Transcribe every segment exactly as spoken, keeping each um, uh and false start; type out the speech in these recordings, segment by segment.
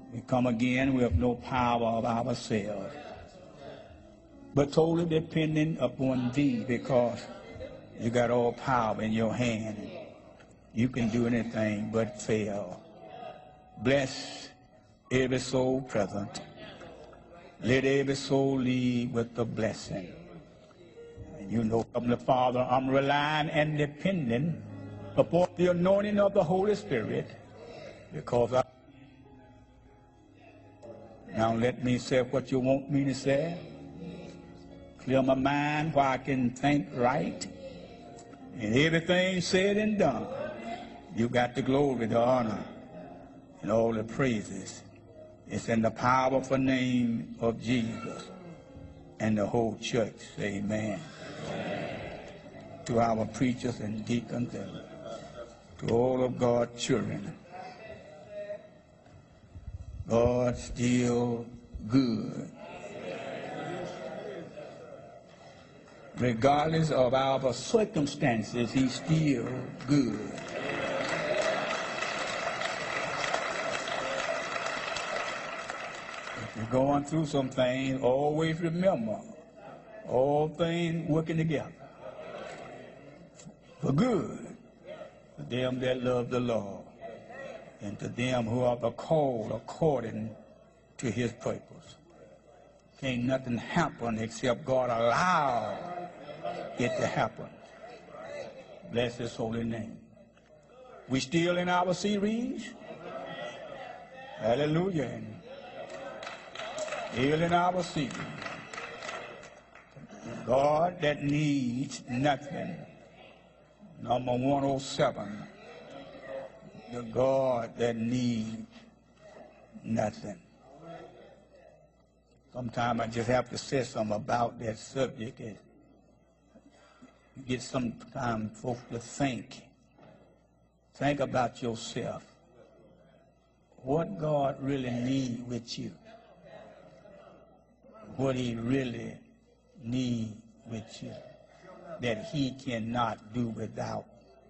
We come again with no power of ourselves, but totally dependent upon thee, because you got all power in your hand. You can do anything but fail. Bless every soul present. Let every soul leave with the blessing. And you know, Heavenly Father, I'm relying and depending upon the anointing of the Holy Spirit, because I... Now let me say what you want me to say. Clear my mind where I can think right. And everything said and done, you got the glory, the honor, and all the praises. It's in the powerful name of Jesus and the whole church. Say amen. Amen. To our preachers and deacons and to all of God's children, God's still good. Regardless of our circumstances, he's still good. If you're going through some things, always remember, all things working together for good to them that love the Lord and to them who are the called according to his purpose. Can't nothing happen except God allow it to happen. Bless his holy name. We still in our series. Hallelujah. Still in our series. God that needs nothing. Number one oh seven. The God that needs nothing. Sometimes I just have to say something about that subject. And you get sometimes folks to think. Think about yourself. What God really needs with you. What he really needs with you. That he cannot do without.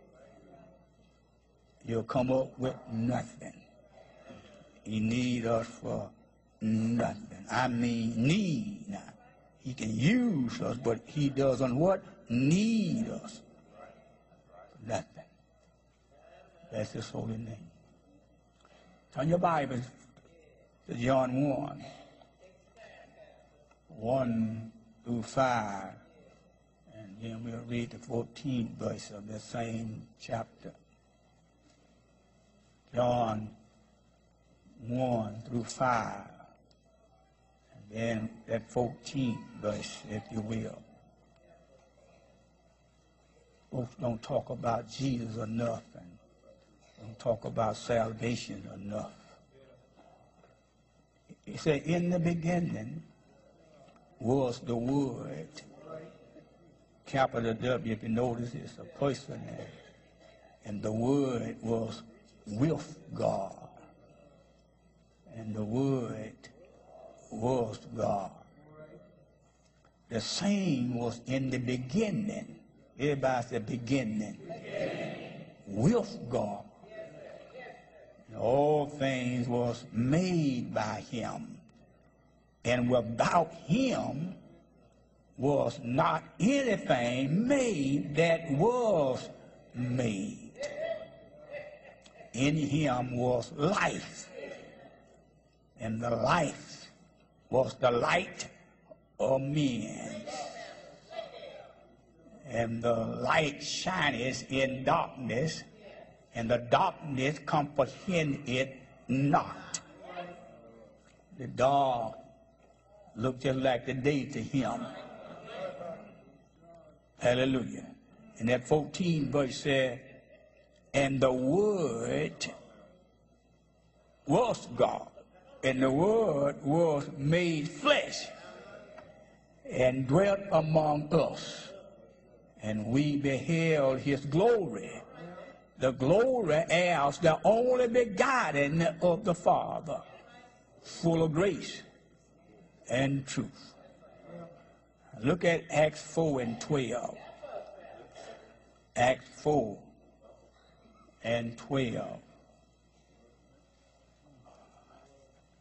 You'll come up with nothing. He needs us for nothing. I mean need. Now, he can use us, but he doesn't what? Need us. Nothing. That's his holy name. Turn your Bible to John one. one through five. And then we'll read the fourteenth verse of the same chapter. John one through five. And then that fourteenth verse, if you will. Folks don't talk about Jesus enough and don't talk about salvation enough. He said, in the beginning was the Word. Capital W, if you notice, it's a person there. And the Word was with God. And the Word was God. The same was in the beginning. Everybody said beginning. beginning. With God. And all things was made by him. And without him was not anything made that was made. In him was life. And the life was the light of men. And the light shineth in darkness, and the darkness comprehend it not. The dark looked just like the day to him. Hallelujah. And that fourteenth verse said, and the Word was God, and the Word was made flesh and dwelt among us. And we beheld his glory, the glory as the only begotten of the Father, full of grace and truth. Look at Acts four and twelve. Acts four and twelve.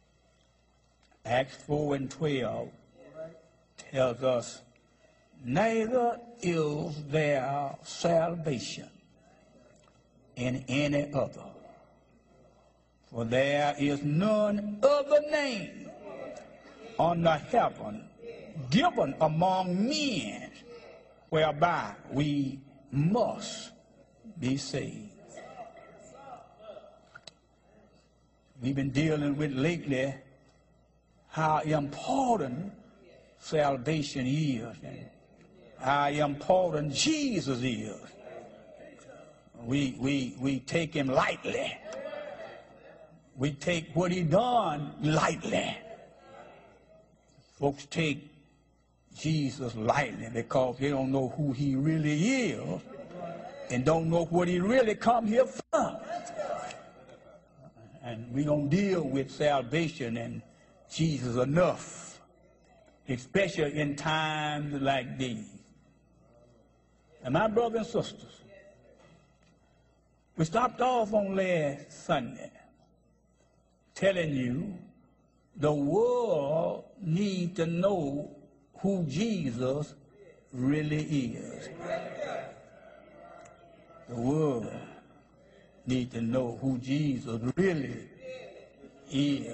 Acts four and twelve tells us, neither is there salvation in any other, for there is none other name under heaven given among men whereby we must be saved. We've been dealing with lately how important salvation is and how important Jesus is. We, we, we take him lightly. We take what he done lightly. Folks take Jesus lightly because they don't know who he really is and don't know what he really come here for. And we don't deal with salvation and Jesus enough, especially in times like these. And my brothers and sisters, we stopped off on last Sunday telling you the world needs to know who Jesus really is. The world needs to know who Jesus really is.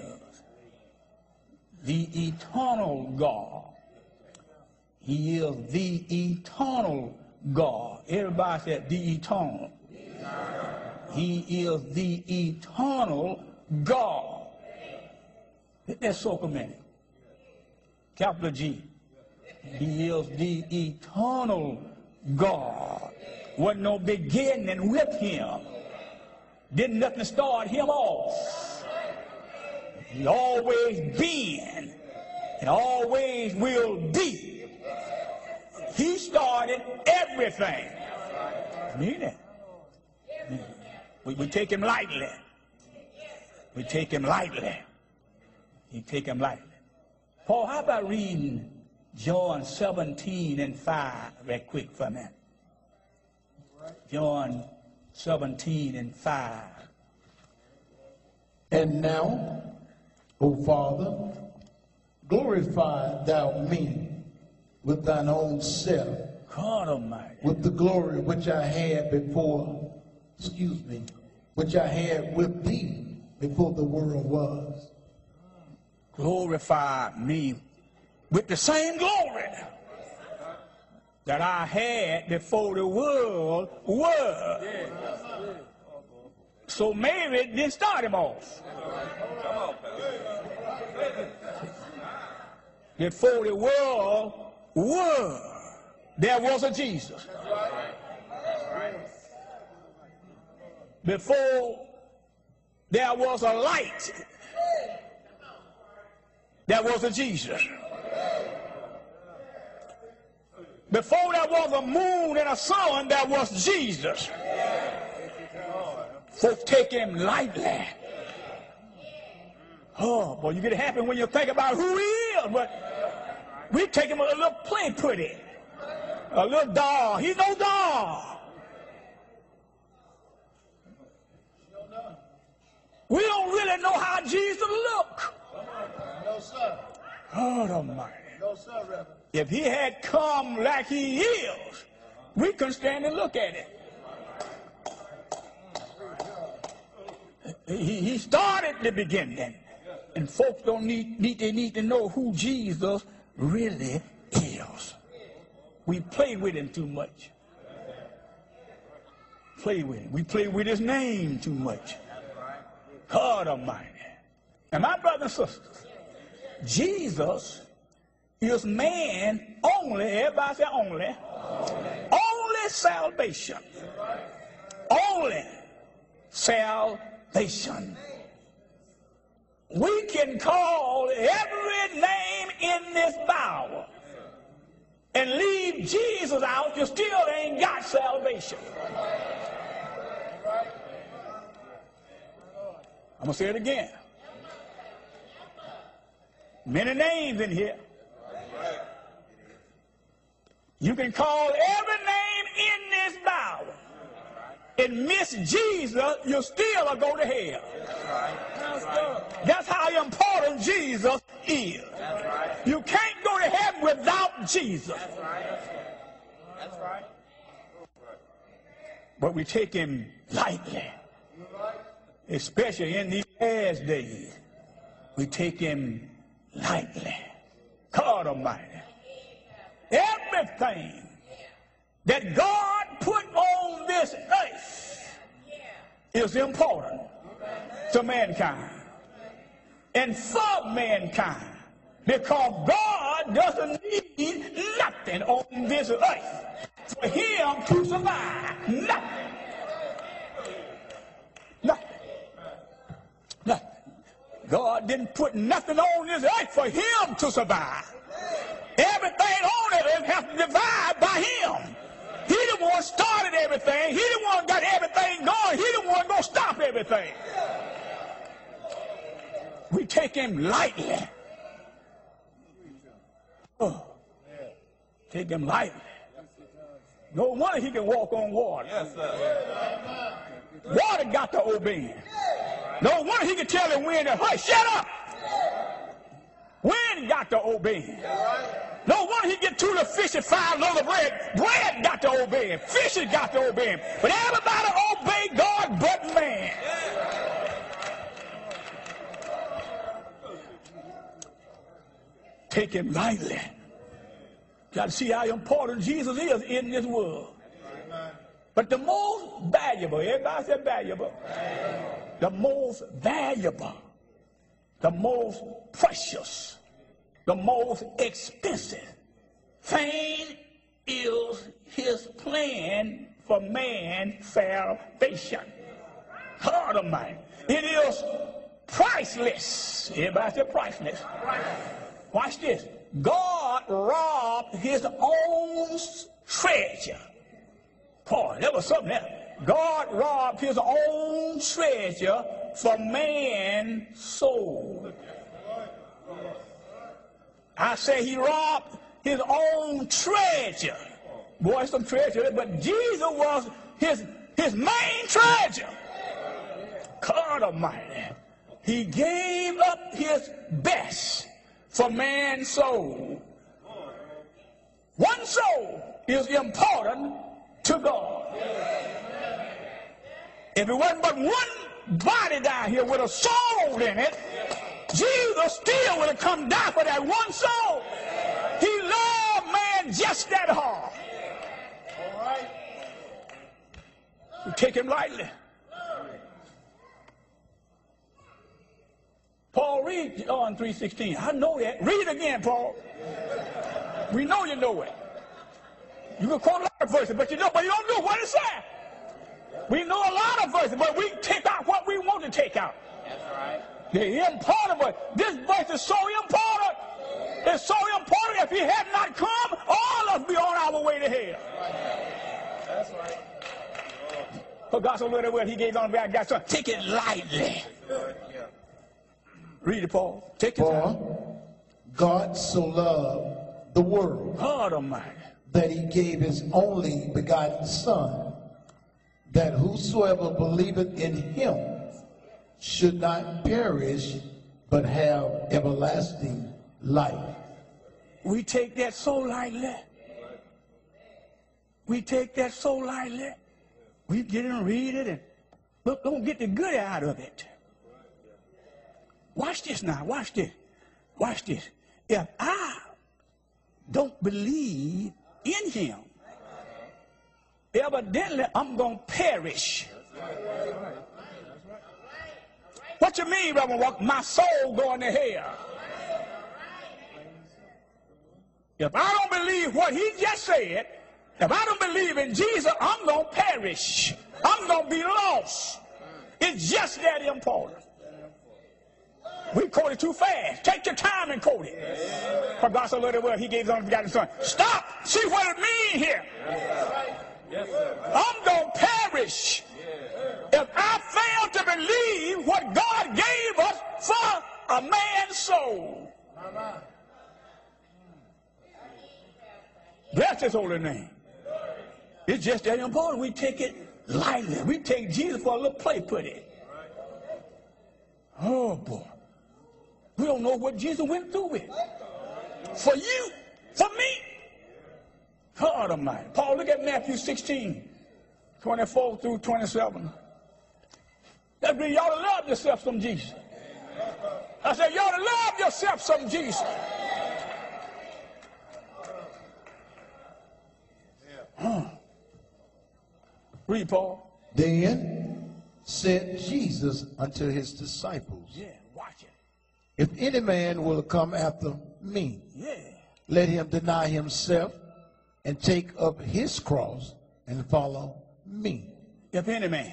The eternal God. He is the eternal God. Everybody said the eternal. He is the eternal God. That's so commanded. Capital G. He is the eternal God. Wasn't no beginning with him. Didn't nothing start him off. He always been and always will be. He started everything. Mean it. We, we take him lightly. We take him lightly. We take him lightly. Paul, how about reading John seventeen and five right quick for me? John seventeen and five. And now, O Father, glorify thou me with thine own self, God Almighty, with the glory which I had before, excuse me, which I had with thee before the world was. Glorify me with the same glory that I had before the world was. So Mary didn't start him off. Before the world was, there was a Jesus. Before there was a light, there was a Jesus. Before there was a moon and a sun, there was Jesus. Folks take him lightly. Oh, boy, you get happy when you think about who he is, but we take him a little play pretty. A little doll. He's no doll. We don't really know how Jesus looked. No, sir. God Almighty. No, sir, Reverend. If he had come like he is, we couldn't stand and look at it. He, he started the beginning. And folks don't need, need, they need to know who Jesus really is. We play with him too much. Play with him. We play with his name too much. God Almighty. And my brothers and sisters, Jesus is man only, everybody say only, only salvation. Only salvation. We can call every name in this Bible and leave Jesus out, you still ain't got salvation. I'm going to say it again. Many names in here. You can call every name in this Bible and miss Jesus, you still will go to hell. That's how important Jesus is. You can't go to heaven without Jesus. That's right. That's right. But we take him lightly, especially in these last days. We take him lightly. God Almighty. Everything that God put on this earth is important to mankind and for mankind, because God doesn't need nothing on this earth for him to survive. Nothing. Nothing. Nothing. God didn't put nothing on this earth for him to survive. Everything on it earth has to divide by him. He the one started everything. He the one got everything going. He the one gonna stop everything. We take him lightly. Oh, take him lightly. No wonder he can walk on water. Yes, sir. Water got to obey him. No wonder he can tell the wind to hush, shut up. Wind got to obey him. No wonder he get to the fish at five loaves of bread. Bread got to obey him. Fish has got to obey him. But everybody obey God but man. Take him lightly. Got to see how important Jesus is in this world. But the most valuable, everybody said valuable, the most valuable, the most precious, the most expensive thing is his plan for man's salvation. God Almighty. It is priceless. Everybody said priceless. Watch this. God robbed his own treasure. Boy, that was something else. God robbed his own treasure for man's soul. I say he robbed his own treasure. Boy, some treasure, but Jesus was his, his main treasure. God Almighty. He gave up his best for man's soul. One soul is important to God. If it wasn't but one body down here with a soul in it, Jesus still would have come down for that one soul. He loved man just that hard. We take him lightly. Paul, read John three sixteen. I know that. Read it again, Paul. We know you know it. You can quote a lot of verses, but you know, but you don't know what it said. We know a lot of verses, but we take out what we want to take out. That's right. They're important, but this verse is so important. It's so important. If he had not come, all of us be on our way to hell. That's right. For God so loved the world, he gave on back. God, son, take it lightly. Read it, Paul. Take it. For God so loved the world God Almighty. that he gave his only begotten Son, that whosoever believeth in him should not perish, but have everlasting life. We take that so lightly. We take that so lightly. We get it and read it, and look, don't get the good out of it. Watch this now. Watch this. Watch this. If I don't believe in him, evidently I'm going to perish. What you mean, Reverend Walker? My soul going to hell. If I don't believe what he just said, if I don't believe in Jesus, I'm going to perish. I'm going to be lost. It's just that important. We quote it too fast. Take your time and quote it. For God so loved the world, he gave his only begotten Son. Stop. See what it means here. Yes, sir. I'm going to perish if I fail to believe what God gave us for a man's soul. Bless his holy name. It's just that important. We take it lightly. We take Jesus for a little play putty. Oh, boy. We don't don't know what Jesus went through with. For you, for me. God Almighty. Paul, look at Matthew sixteen, twenty-four through twenty-seven. That means you ought to love yourself some Jesus. I said, you ought to love yourself some Jesus. Huh. Read, Paul. Then said Jesus unto his disciples, Yeah, watch it. if any man will come after me, Yeah. let him deny himself and take up his cross and follow me. If any man.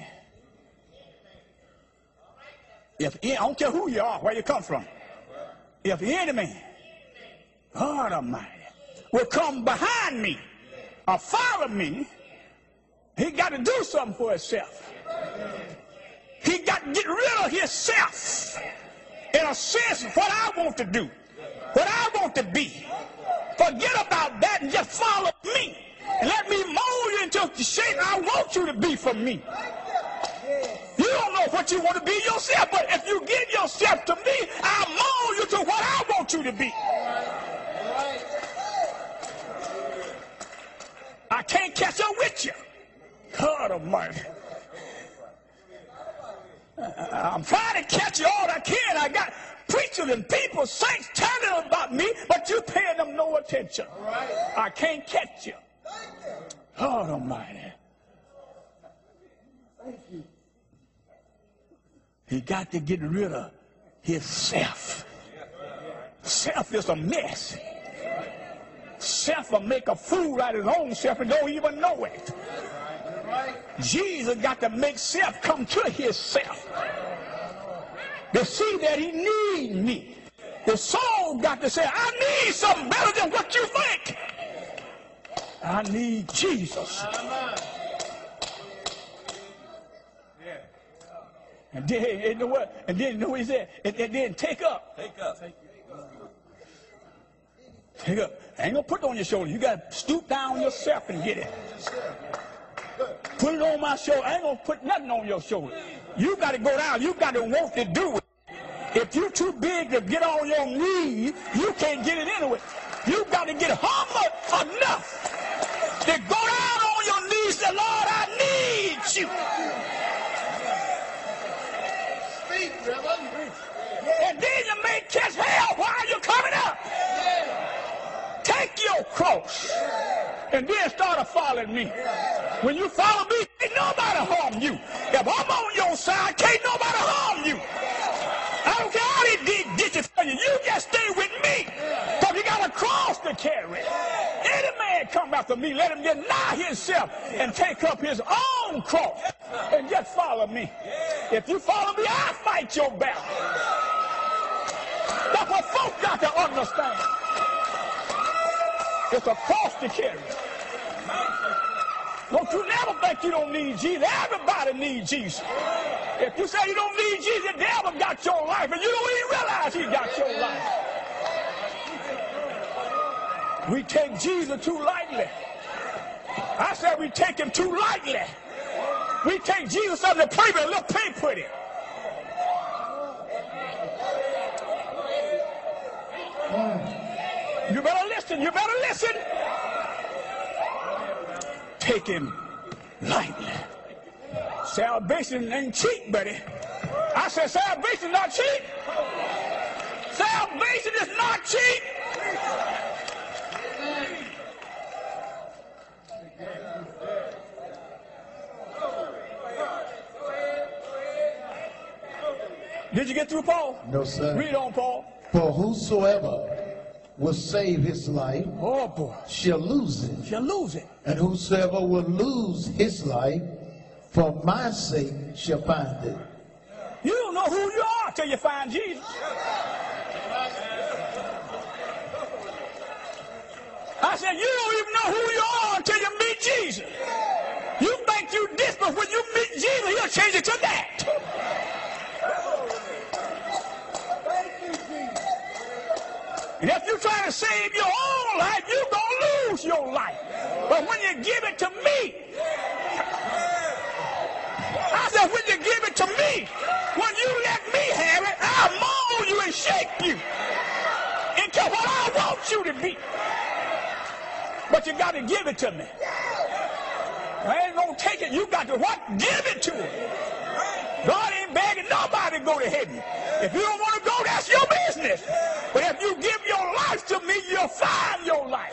If I don't care who you are, where you come from. If any man, God Almighty, will come behind me or follow me, he got to do something for himself. He got to get rid of himself. In a sense, what I want to do, what I want to be. Forget about that and just follow me. And let me mold you into the shape I want you to be for me. You don't know what you want to be yourself, but if you give yourself to me, I'll mold you to what I want you to be. I can't catch up with you. God Almighty. I'm trying to catch you all I can. I got preachers and people, saints telling them about me, but you paying them no attention. I can't catch you. God Almighty. He got to get rid of his self. Self is a mess. Self will make a fool out of his own self and don't even know it. Jesus got to make self come to his self. To see that he needs me. The soul got to say, I need something better than what you think. I need Jesus. And then, you know what? And then, you know what he said? And, and then take up. Take up. Take up. I ain't gonna put it on your shoulder. You gotta stoop down yourself and get it. Put it on my shoulder. I ain't gonna put nothing on your shoulder. You gotta go down. You gotta want to do it. If you're too big to get on your knees, you can't get it anyway. You gotta get humble enough to go down on your knees and say, Lord, I need you. And then you may catch hell while you're coming up. Take your cross and then start following me. When you follow me, ain't nobody harm you. If I'm on your side, can't nobody harm you. I don't care how they dig ditches for you. You just stay with me. Because you got a cross to carry. Any man come after me, let him deny himself and take up his own cross and just follow me. If you follow me, I'll fight your battle. That's what folks got to understand. It's a cross to carry. Don't you never think you don't need Jesus. Everybody needs Jesus. If you say you don't need Jesus, the devil got your life, and you don't even realize he got your life. We take Jesus too lightly. I said we take him too lightly. We take Jesus as a play with a little paint put it. You better listen. You better listen. Take him lightly. Salvation ain't cheap, buddy. I said salvation not cheap. Salvation is not cheap. Did you get through, Paul? No, sir. Read on, Paul. For whosoever will save his life Oh, boy. shall lose it. You'll lose it. And whosoever will lose his life for my sake shall find it. You don't know who you are till you find Jesus. I said, you don't even know who you are until you meet Jesus. You think you this, but when you meet Jesus, he'll change it to that. And if you're trying to save your own life, you're going to lose your life. But when you give it to me, I said, when you give it to me, when you let me have it, I'll mold you and shape you. feet. But you got to give it to me. I ain't gonna take it. You got to what? Give it to him. God ain't begging nobody to go to heaven. If you don't want to go, that's your business. But if you give your life to me, you'll find your life.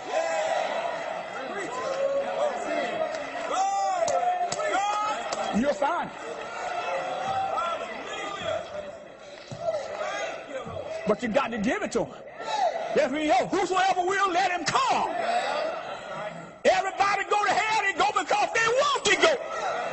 You'll find it. But you got to give it to him. If we know, whosoever will, let him come. Everybody go to hell, they go because they want to go.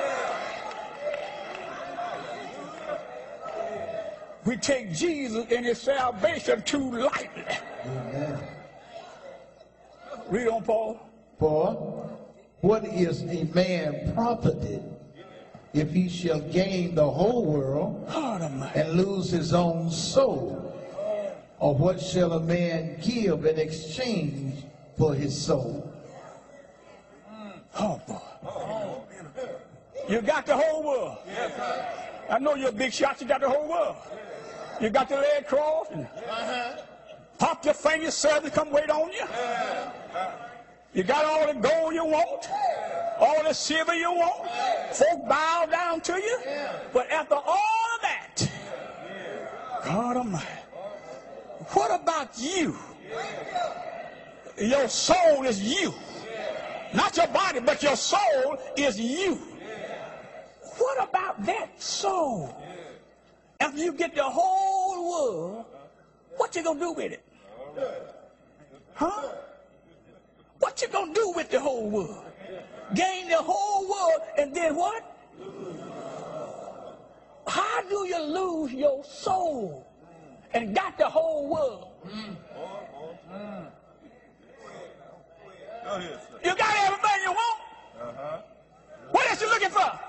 We take Jesus and his salvation too lightly. Amen. Read on, Paul. For what is a man profited if he shall gain the whole world and lose his own soul? Or what shall a man give in exchange for his soul? Oh, boy. You got the whole world. I know you're a big shot. You got the whole world. You got your leg crossed and pop your fingers, servants come wait on you. You got all the gold you want, all the silver you want. Folk bow down to you. But after all of that, God Almighty, what about you? Your soul is you. Not your body, but your soul is you. What about that soul? After you get the whole world, what you gonna do with it? Huh? What you gonna do with the whole world? Gain the whole world and then what? How do you lose your soul and got the whole world? You got everything you want. What else you looking for?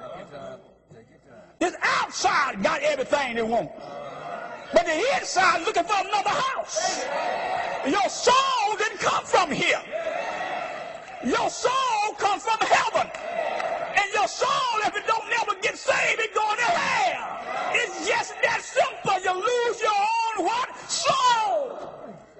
This outside got everything they want. But the inside looking for another house. Your soul didn't come from here. Your soul comes from heaven. And your soul, if it don't never get saved, it going to hell. It's just that simple. You lose your own what? Soul.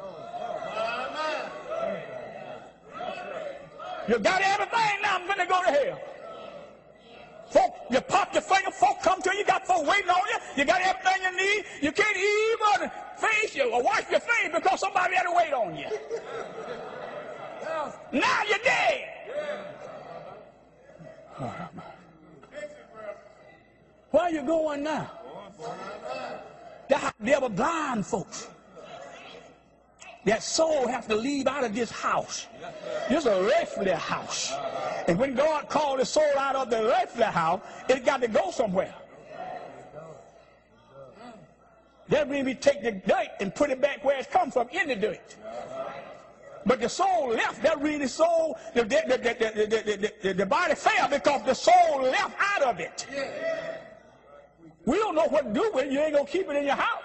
You got everything, now I'm going to go to hell. Folk, you pop your finger, folk come to you, you got folk waiting on you, you got everything you need, you can't even face you or wash your face because somebody had to wait on you. Now you're dead. Where are you going now? That's how the devil blind folks. That soul has to leave out of this house. This is a earthly house. And when God called the soul out of the earthly house, it got to go somewhere. That means we take the dirt and put it back where it's come from, in the dirt. But the soul left. That means the soul, the, the, the, the, the, the, the body fell because the soul left out of it. We don't know what to do with it. You ain't going to keep it in your house.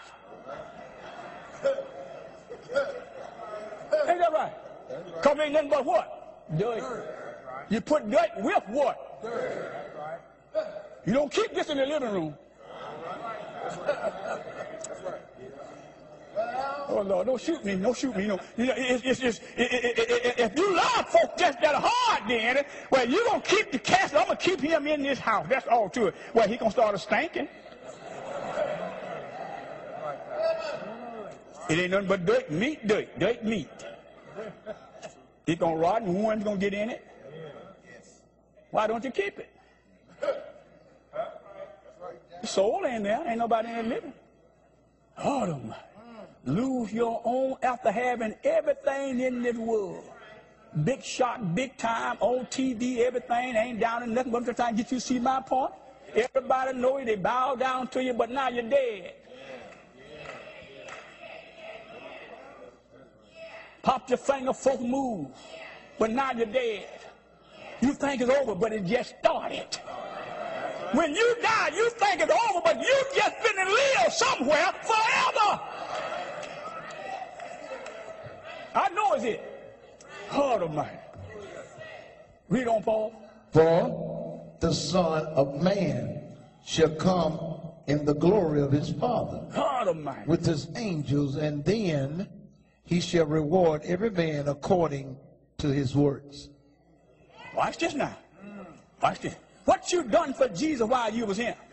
Ain't that right? Come in nothing but what? Dirt. You put dirt with what? Dirt. You don't keep this in the living room. Oh Lord, don't shoot me, don't shoot me. No, you know, it's, it's, it's, it, it, it, it, if you love folks just that hard, then well, you gonna keep the casket. I'm gonna keep him in this house. That's all to it. Well, he gonna start a stinking. It ain't nothing but dirt, meat, dirt, dirt, meat. It's gonna rot and worms gonna get in it. Why don't you keep it? The soul ain't there. Ain't nobody in there living. Oh, don't mind. Lose your own after having everything in this world. Big shot, big time, on T V, everything. Ain't down in nothing but I'm trying to get you to see my point. Everybody know you, they bow down to you, but now you're dead. Pop your finger, folk move, but now you're dead. You think it's over, but it just started. When you die, you think it's over, but you just finna live somewhere forever. I know it's it. God Almighty. Read on, Paul. For the Son of Man shall come in the glory of his Father God Almighty. with his angels, and then he shall reward every man according to his works. Watch this now. Watch this. What you done for Jesus while you was in?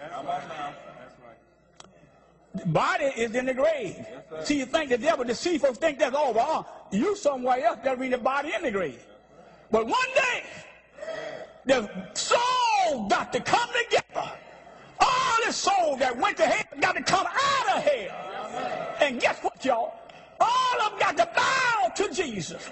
The body is in the grave. Yes, see, you think the devil deceive folks think that's over. Uh, you somewhere else, that mean the body in the grave. But one day, the soul got to come together. All the soul that went to hell got to come out of hell. And guess what, y'all? All of them got to bow to Jesus.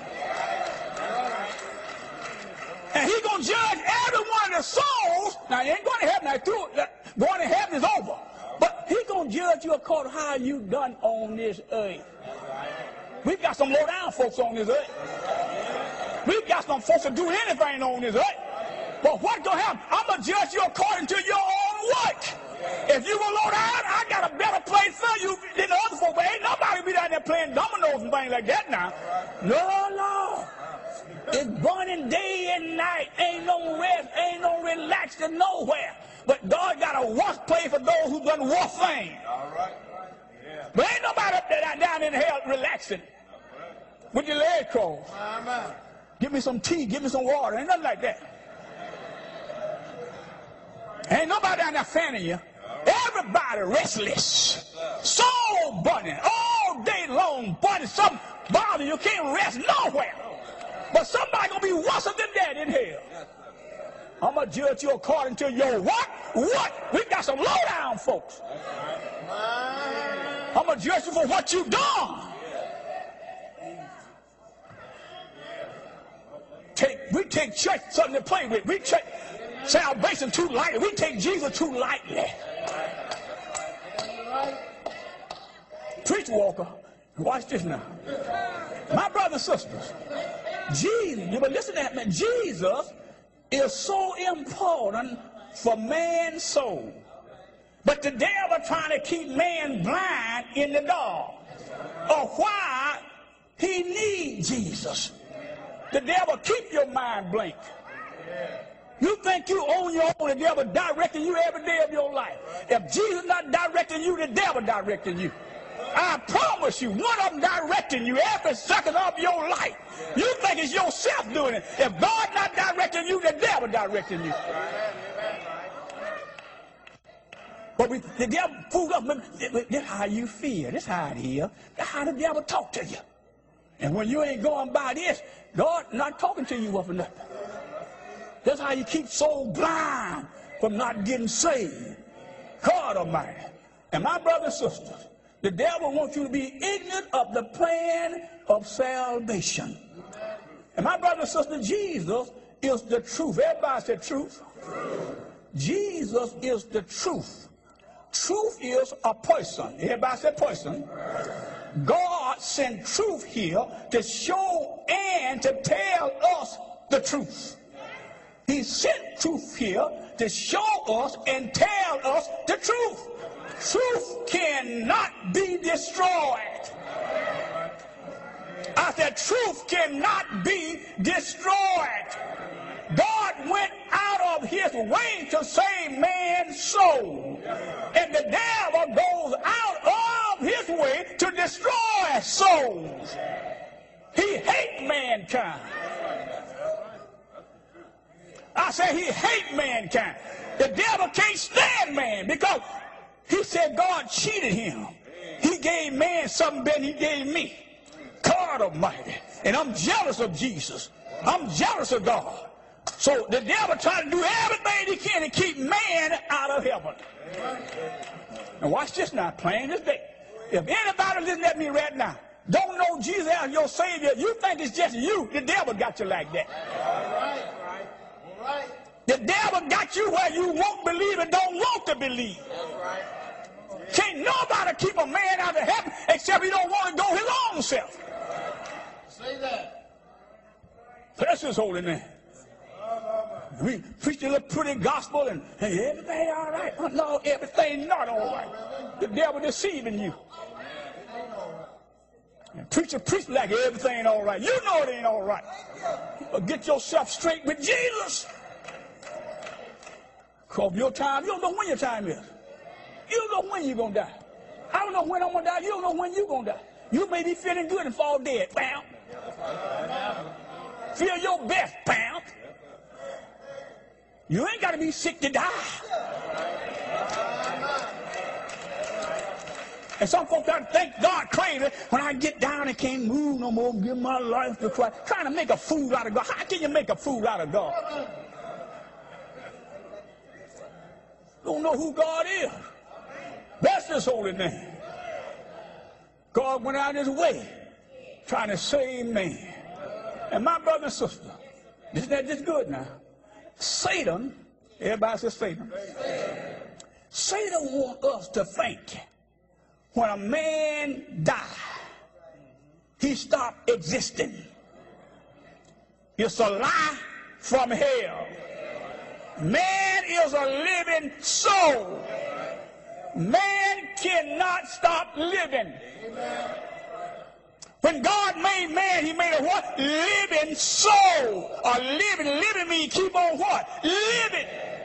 And he's going to judge every one of the souls. Now, he ain't going to heaven. Now, through, going to heaven is over. But he's going to judge you according to how you done on this earth. We've got some low-down folks on this earth. We've got some folks that do anything on this earth. But what's going to happen? I'm going to judge you according to your own work. If you were low down, I got a better place for you than the other folks. But ain't nobody be down there playing dominoes and things like that now. No, no. It's burning day and night. Ain't no rest. Ain't no relaxing nowhere. But God got a worse place for those who done worse things. All right. Yeah. But ain't nobody up there down in hell relaxing with your legs crossed. Give me some tea. Give me some water. Ain't nothing like that. Ain't nobody down there fanning you. Everybody restless. Soul burning all day long. Burning some bother you can't rest nowhere. But somebody gonna be worse than that in hell. I'm gonna judge you according to your what? What? We got some low down folks. I'm gonna judge you for what you done. Take, we take church something to play with. We take salvation too lightly. We take Jesus too lightly. Preach, Walker. Watch this now. My brothers and sisters, Jesus, you but listen to that, man. Jesus is so important for man's soul. But the devil trying to keep man blind in the dark of why he needs Jesus. The devil keep your mind blank. You think you own your own, the devil directing you every day of your life. If Jesus not directing you, the devil directing you. I promise you, one of them directing you every second of your life. You think it's yourself doing it. If God not directing you, the devil directing you. But we, the devil fooled up. This is how you feel. This is how it is. That's how the devil talk to you. And when you ain't going by this, God not talking to you for nothing. That's how you keep so blind from not getting saved. God Almighty. And my brothers and sisters, the devil wants you to be ignorant of the plan of salvation. And my brother and sister, Jesus is the truth. Everybody said truth. Truth. Jesus is the truth. Truth is a person. Everybody said person. God sent truth here to show and to tell us the truth. He sent truth here to show us and tell us the truth. Truth cannot be destroyed. I said truth cannot be destroyed. God went out of his way to save man's soul. And the devil goes out of his way to destroy souls. He hates mankind. I said he hates mankind. The devil can't stand man because he said God cheated him. He gave man something better than he gave me. God Almighty. And I'm jealous of Jesus. I'm jealous of God. So the devil trying to do everything he can to keep man out of heaven. And watch this now, plain as day. If anybody listening at me right now don't know Jesus as your Savior, you think it's just you. The devil got you like that. All right, all right, all right. The devil got you where you won't believe and don't want to believe. All right. Can't nobody keep a man out of heaven except he don't want to go his own self. Say that. Bless his holy name. We preach a little pretty gospel and hey, everything all right. No, everything not all right. The devil deceiving you. And preacher preach like everything all right. You know it ain't all right. But get yourself straight with Jesus. Cause your time, you don't know when your time is. You don't know when you're going to die. I don't know when I'm going to die. You don't know when you're going to die. You may be feeling good and fall dead. Bam. Feel your best. Bam. You ain't got to be sick to die. And some folks got to think God crazy when I get down and can't move no more, give my life to Christ. Trying to make a fool out of God. How can you make a fool out of God? Don't know who God is. Bless his holy name. God went out his way trying to save man. And my brother and sister, isn't that just good now? Satan, everybody says Satan. Satan wants us to think when a man dies, he stopped existing. It's a lie from hell. Man is a living soul. Man cannot stop living. When God made man, he made a what? Living soul. A living, living means keep on what? Living.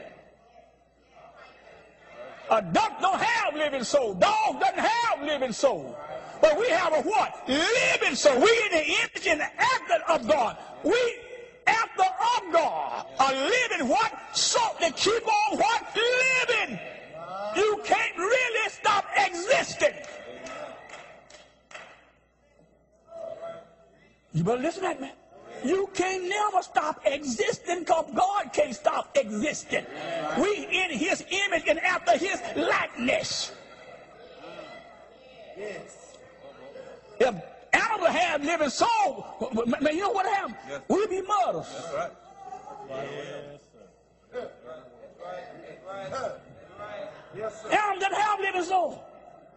A duck don't have living soul. Dog doesn't have living soul. But we have a what? Living soul. We in the image and the actor of God. We after of God. A living what? Soul that keep on what? Living. You can't really stop existing. You better listen at me. You can never stop existing because God can't stop existing. We in his image and after his likeness. If animals have living soul, man, you know what happens? We'll be murderers. That's right. Yes, sir. Animals that have living soul.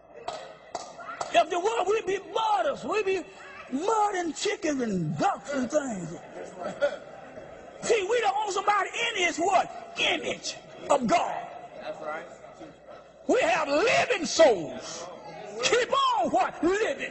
If the world, we'd be murderers. We'd be murdering chickens and ducks and things. See, we don't own somebody in his what? Image of God. That's right. We have living souls. Keep on what? Living.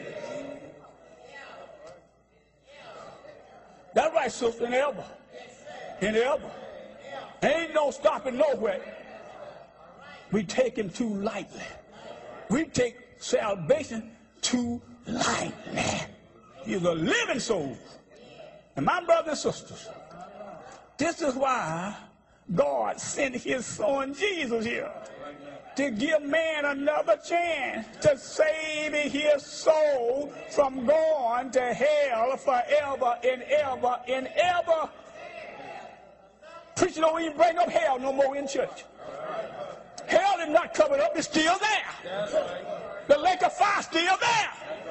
That's right, sister, in the elbow. In the elbow. Ain't no stopping nowhere. We take him too lightly. We take salvation too lightly. He's a living soul. And my brothers and sisters, this is why God sent his son Jesus here. To give man another chance to save his soul from going to hell forever and ever and ever. Preacher don't even bring up hell no more in church. Hell is not covered up, it's still there. The lake of fire is still there.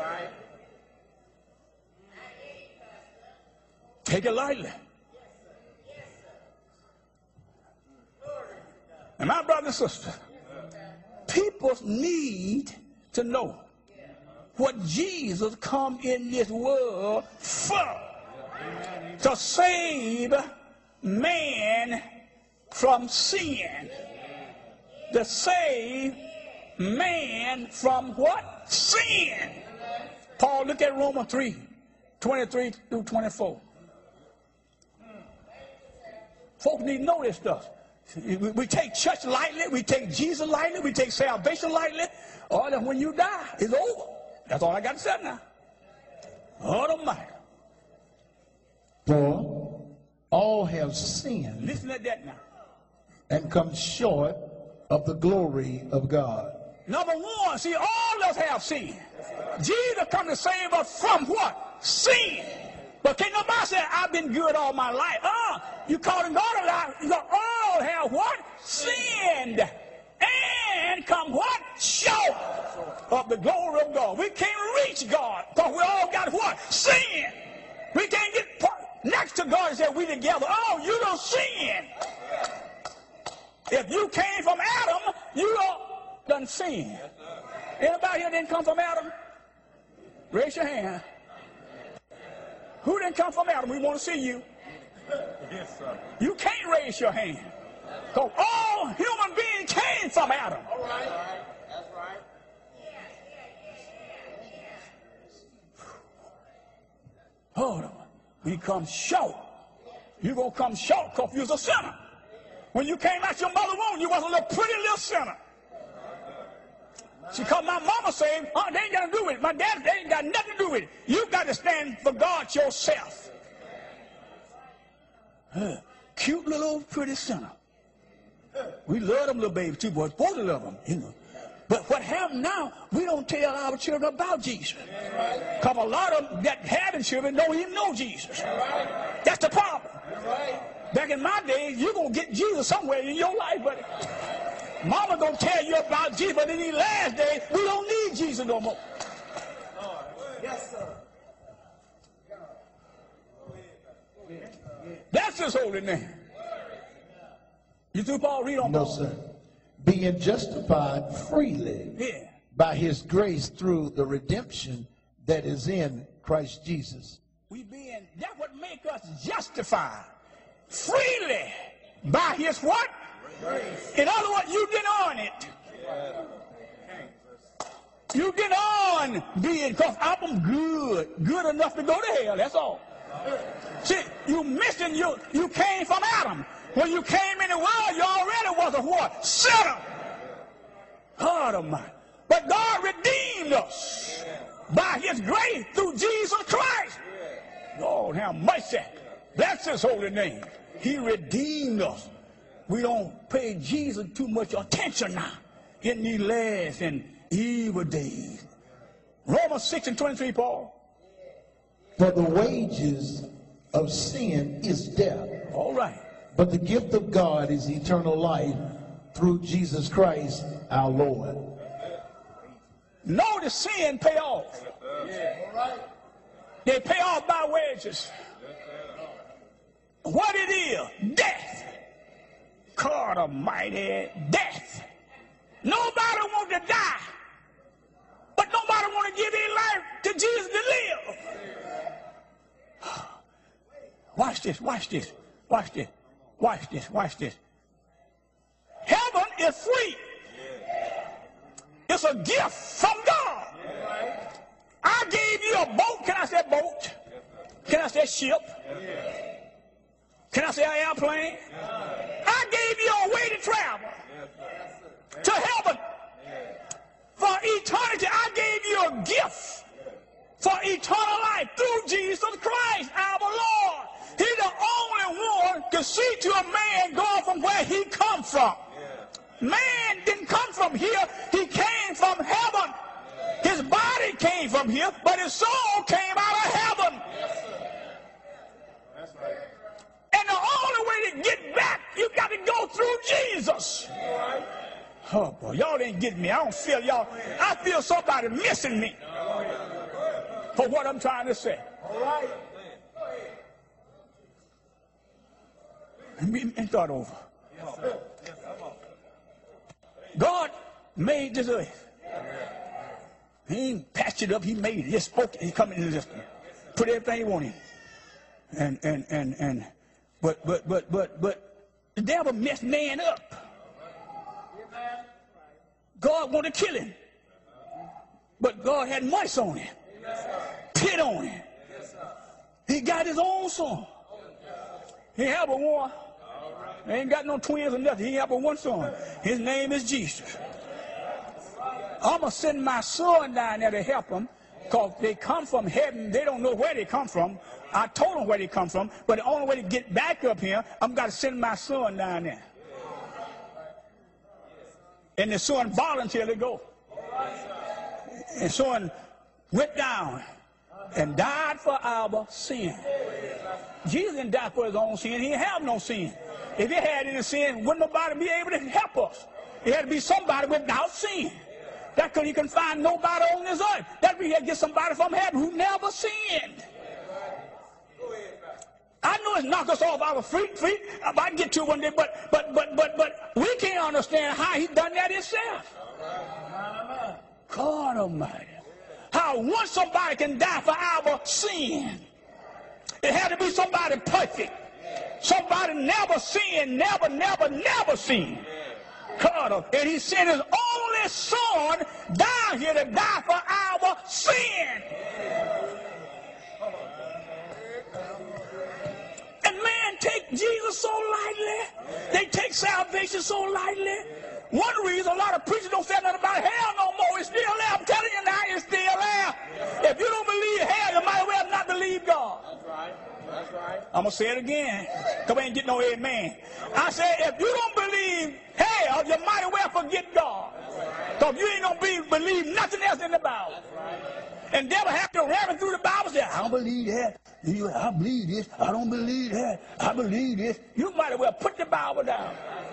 Take it lightly. And my brother and sister, people need to know what Jesus come in this world for. To save man from sin. To save man from what? Sin. Paul, look at Romans three, twenty-three through twenty-four. Folks need to know this stuff. We take church lightly, we take Jesus lightly, we take salvation lightly. Or that when you die, it's over. That's all I got to say now. Almighty. For all have sinned Listen to that now. and come short of the glory of God. Number one, see, all of us have sin. Jesus come to save us from what? Sin. But can't nobody say, I've been good all my life. Uh, you calling God a liar. You all have what? Sinned. And come what? Short of the glory of God. We can't reach God because we all got what? Sin. We can't get next to God and say, we together. Oh, you don't sin. If you came from Adam, you don't done sin. Anybody here didn't come from Adam? Raise your hand. Who didn't come from Adam? We want to see you. Yes, sir. You can't raise your hand. Because all human beings came from Adam. All right. That's right. Hold on. We come short. You're going to come short because you was a sinner. When you came out your mother's womb, you was a little pretty little sinner. She called my mama saying, oh, they ain't got to do with it. My dad, they ain't got got nothing to do with it. You got to stand for God yourself. Uh, cute little old pretty sinner. We love them little babies too, boys. Both of them, you know. But what happened now, we don't tell our children about Jesus. Because a lot of them that having children don't even know Jesus. That's the problem. Back in my days, you're going to get Jesus somewhere in your life, buddy. Mama going to tell you about Jesus, but in these last days, we don't need Jesus no more. Yes, sir. That's his holy name. You through, Paul? Read on. No, Paul. sir. Being justified freely Yeah. by his grace through the redemption that is in Christ Jesus. We being, that would make us justified freely by his what? Grace. In other words, you didn't earn it. You didn't earn being, because I'm good, good enough to go to hell, that's all. See, you missing, you, you came from Adam. When you came in the world, you already was a what? Sinner. God Almighty. But God redeemed us by his grace through Jesus Christ. Lord have mercy. That's his holy name. He redeemed us. We don't pay Jesus too much attention now in these last and evil days. Romans six and twenty-three, Paul. For the wages of sin is death. All right. But the gift of God is eternal life through Jesus Christ our Lord. Notice sin pay off. They pay off by wages. What it is? Death. God Almighty, death. Nobody wants to die, but nobody wants to give their life to Jesus to live. Watch this, watch this, watch this, watch this, watch this. Heaven is free. It's a gift from God. I gave you a boat. Can I say boat? Can I say ship? Can I say an airplane? I gave you a way to travel to heaven. For eternity, I gave you a gift for eternal life through Jesus Christ, our Lord. He's the only one to see to a man going from where he come from. Man didn't come from here. He came from heaven. His body came from here, but his soul came out of heaven. And the only way to get back, you got to go through Jesus. Oh, boy, y'all ain't getting me. I don't feel y'all. I feel somebody missing me for what I'm trying to say. All right. Let me, let me start over. God made this earth. He ain't patched it up. He made it. He just spoke it. He come in and just put everything he wanted. And, and, and, and, but, but, but, but, but, the devil messed man up. God wanted to kill him. But God had mercy on him. Pit on him. He got his own son. He have a one. He ain't got no twins or nothing. He have a one son. His name is Jesus. I'm going to send my son down there to help them, because they come from heaven. They don't know where they come from. I told them where they come from, but the only way to get back up here, I'm got to send my son down there. And the son voluntarily go. And the son went down and died for our sin. Jesus didn't die for his own sin. He didn't have no sin. If he had any sin, wouldn't nobody be able to help us. It had to be somebody without sin. That's because he can find nobody on this earth. That means he had to get somebody from heaven who never sinned. I know it's knocked us off our feet, feet. I might get to it one day, but but but but but we can't understand how he done that himself. God Almighty. How once somebody can die for our sin, it had to be somebody perfect. Somebody never sinned, never, never, never sinned. God, and he sent his only son down here to die for our sin. And man take Jesus so lightly. They take salvation so lightly. One reason a lot of preachers don't say nothing about hell no more. It's still there. I'm telling you now, it's still there. If you believe God. That's right. That's right. I'm going to say it again. Come ain't get no amen. I said, if you don't believe hell, you might as well forget God. Because you ain't going to be, believe nothing else in the Bible. And devil have to ram through the Bible and say, I don't believe that. I believe this. I don't believe that. I believe this. You might as well put the Bible down.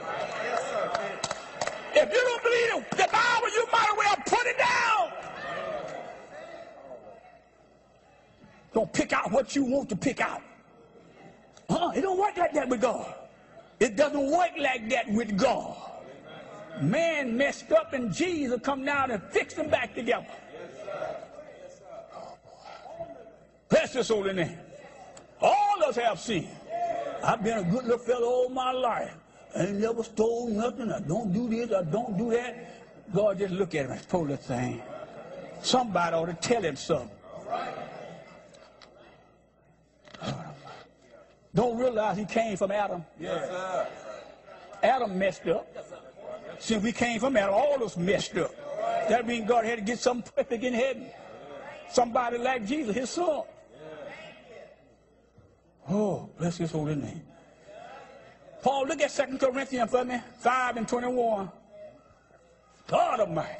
If you don't believe the Bible, you might as well put it down. Don't pick out what you want to pick out. Uh, it don't work like that with God. It doesn't work like that with God. Man messed up and Jesus come down and fix them back together. Bless this holy name. All of us have sinned. I've been a good little fellow all my life. I ain't never stole nothing. I don't do this. I don't do that. God just look at him and pull the thing. Somebody ought to tell him something. Don't realize he came from Adam. Yes, sir. Adam messed up. Since we came from Adam, all of us messed up. That means God had to get something perfect in heaven. Somebody like Jesus, his son. Oh, bless his holy name. Paul, look at Second Corinthians for me, five and twenty-one. God Almighty.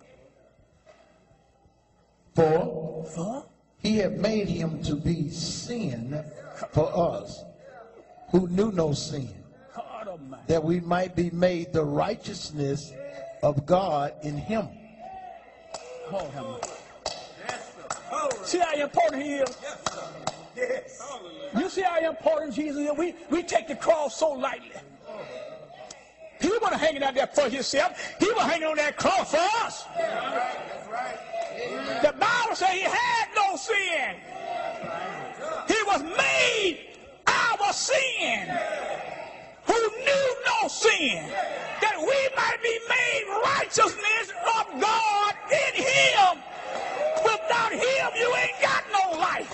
For For he had made him to be sin for us, who knew no sin, God Almighty. that we might be made the righteousness of God in him. Oh, have mercy. See how important he is? Yes. You see how important Jesus is? We, we take the cross so lightly. He wasn't hanging out there for himself. He was hanging on that cross for us. That's right. The Bible says he had no sin. He was made our sin, who knew no sin, that we might be made righteousness of God in him. Without him, you ain't got no life.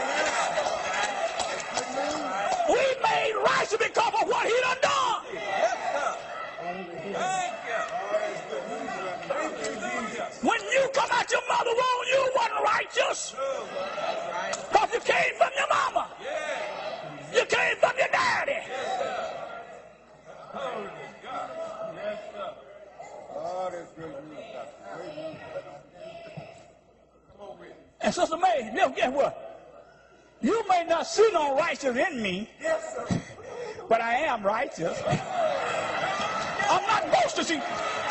We made righteous because of what he done done. Thank you. When you come out your mother womb, you wasn't righteous. Because you came from your mama. You came from your daddy. And Sister May, guess what? You may not see no righteous in me, Yes, sir. but I am righteous. I'm not boasting. See,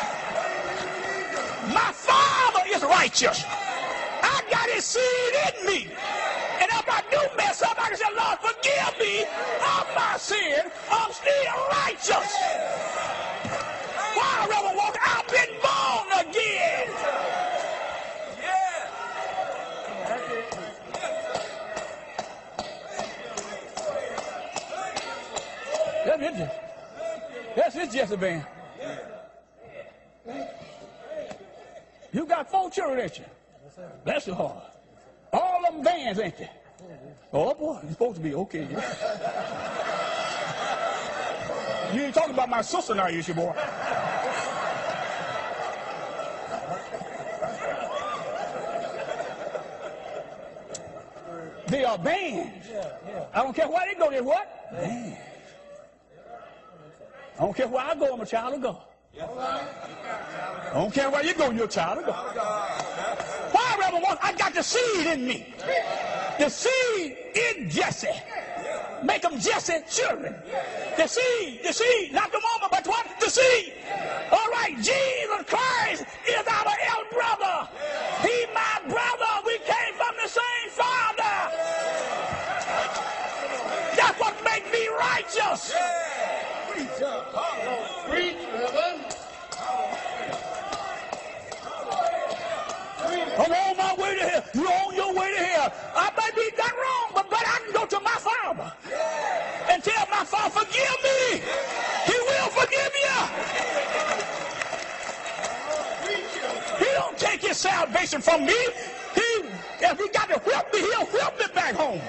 my Father is righteous. I got his seed in me. And if I do mess up, I can say, Lord, forgive me of my sin. I'm still righteous. Why, Reverend Walker? I've been born again. That's it. That's it, Jezebel. You got four children, ain't you? Bless your heart. All of them vans, ain't they? Oh, boy, you're supposed to be okay. You ain't talking about my sister now, you, boy. They are vans. I don't care where they go, they're what? Vans. I don't care where I go, I'm a child of God. I don't care where you go, you're a child of God. Why, Reverend Walker? I got the seed in me. The seed in Jesse. Make them Jesse children. The seed, the seed, not the woman, but what? The seed. All right, Jesus Christ is our elder brother. He my brother. We came from the same Father. That's what makes me righteous. Preach, Reverend. I'm on my way to hell. You're on your way to hell. I may be done wrong, but, but I can go to my Father and tell my Father, forgive me. He will forgive you. He don't take his salvation from me. He, if he got to whip me, he'll whip me back home.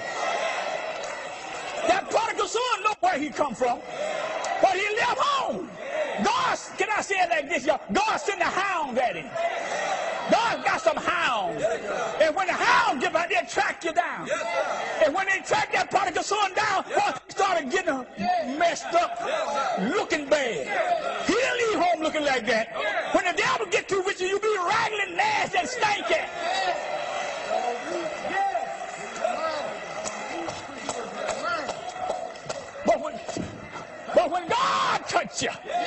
That prodigal son know where he come from, but he left home. God, can I say it like this, y'all? God sent a hound at him. God got some hounds. And when the hounds get out, they track you down. And when they track that prodigal son down, well, he started getting messed up, looking bad. He didn't leave home looking like that. When the devil get through with you, you be ragging, nasty, and stinking. But when, but when God touch you,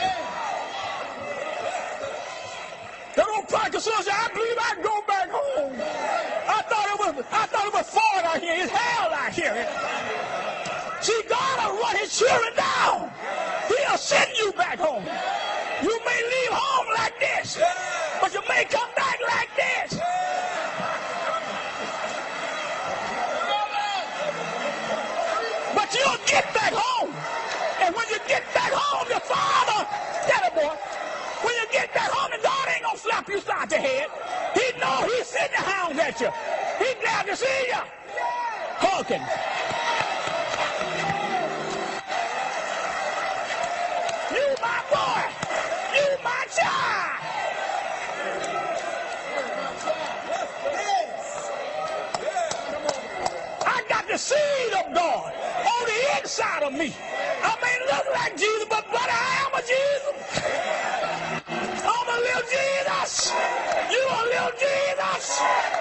that old prodigal son said, I believe I can go back home. I thought it was, I thought it was fun out here. It's hell out here. See, God will run his children down. He'll send you back home. You may leave home like this, but you may come back like this. But you'll get back home. And when you get back home, the Father, tell it, boy, when you get back home, the God ain't gonna slap you side the head. He know he's sending the hounds at you. He's glad to see you. Hugging. You my boy. You my child. I got the seed of God on the inside of me. I may look like Jesus, but brother, I am a Jesus. I'm a little Jesus. You a little Jesus.